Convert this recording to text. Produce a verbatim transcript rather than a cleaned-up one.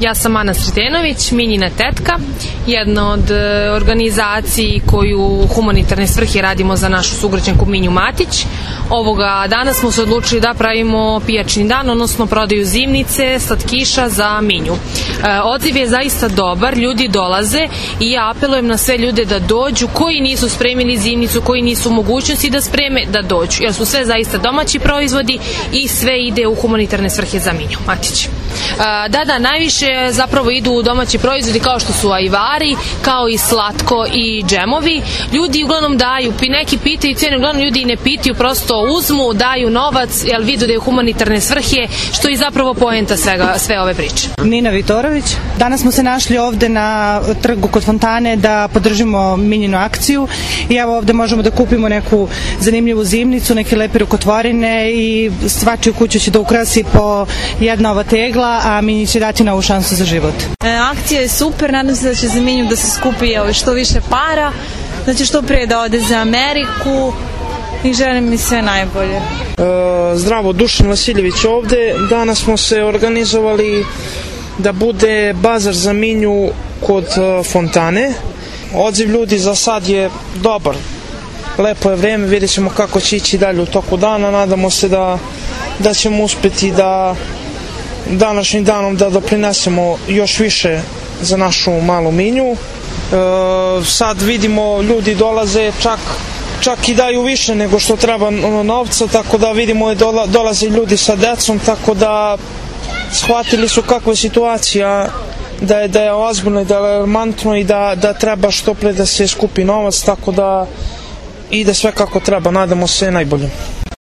Ja sam Ana Sretenović, Minjina tetka, jedna od organizaciji koju humanitarne svrhe radimo za našu sugrađanku Minju Matić. Ovoga dana smo se odlučili da pravimo pijačni dan, odnosno prodaju zimnice, slatkiša za Minju. Odziv je zaista dobar, ljudi dolaze i ja apelujem na sve ljude da dođu, koji nisu spremili zimnicu, koji nisu u mogućnosti da spreme, da dođu, jer su sve zaista domaći proizvodi i sve ide u humanitarne svrhe za Minju Matić. Da, da, najviše zapravo idu u domaći proizvodi kao što su ajvari, kao i slatko i džemovi. Ljudi uglavnom daju, neki pitaju cijene, uglavnom ljudi ne pitaju, prosto uzmu, daju novac, jer vidu da je humanitarne svrhe, što je zapravo poenta svega, sve ove priče. Nina Vitorović. Danas smo se našli ovde na trgu kod fontane da podržimo Minjinu akciju i evo ovde možemo da kupimo neku zanimljivu zimnicu, neke lepe rukotvorine i svačiju kuću će da ukrasi po jedna ova tegla, a Minji će dati novu šansu za život. E, akcija je super, nadam se da će za Minju da se skupi što više para, da će što prije da ode za Ameriku i želim mi sve najbolje. E, zdravo, Dušan Vasiljević ovde. Danas smo se organizovali da bude bazar za Minju kod fontane. Odziv ljudi za sad je dobar. Lepo je vreme, vidjet ćemo kako će ići dalje u toku dana. Nadamo se da, da ćemo uspeti da današnjim danom da doprinesemo još više za našu malu Minju. E, sad vidimo ljudi dolaze čak, čak i daju više nego što treba novca, tako da vidimo dola, dolaze ljudi sa decom, tako da shvatili su kakva je situacija, da je, da je ozbiljno i da je alarmantno i da, da treba što pre da se skupi novac, tako da ide sve kako treba, nadamo se najbolje.